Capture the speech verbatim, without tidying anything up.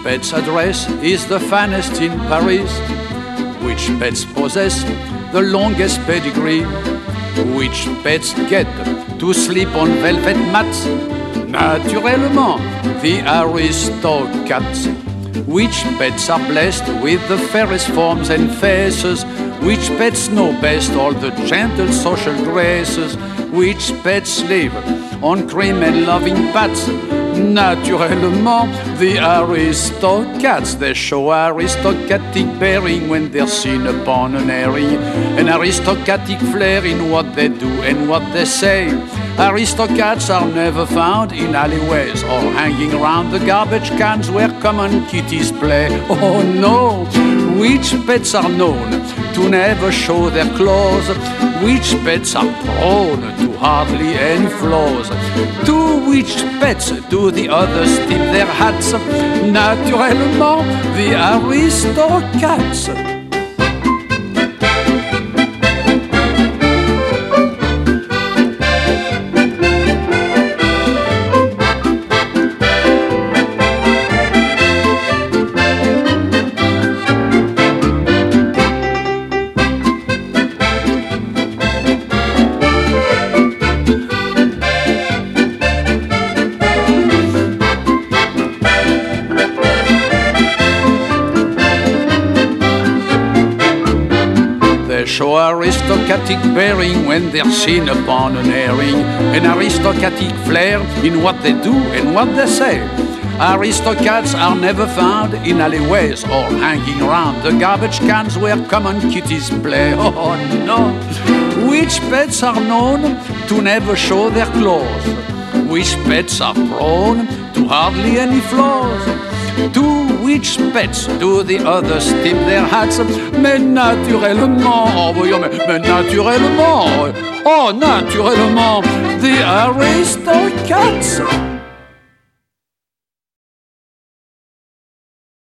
pet's address is the finest in Paris? Which pets possess the longest pedigree? Which pets get to sleep on velvet mats? Naturellement, the aristocrats. Which pets are blessed with the fairest forms and faces? Which pets know best all the gentle social graces? Which pets live on cream and loving pats? Naturellement, the aristocrats. They show aristocratic bearing when they're seen upon an airing, an aristocratic flair in what they do and what they say. Aristocrats are never found in alleyways or hanging around the garbage cans where common kitties play. Oh no! Which pets are known to never show their claws? Which pets are prone to hardly any flaws? To which pets do the others tip their hats? Naturellement, the aristocrats. Show aristocratic bearing when they're seen upon an airing, an aristocratic flair in what they do and what they say. Aristocrats are never found in alleyways or hanging around the garbage cans where common kitties play. Oh no! Which pets are known to never show their claws? Which pets are prone to hardly any flaws? To which pets do the others tip their hats? Mais naturellement, oh voyons, mais, mais naturellement, oh naturellement, the aristocrats.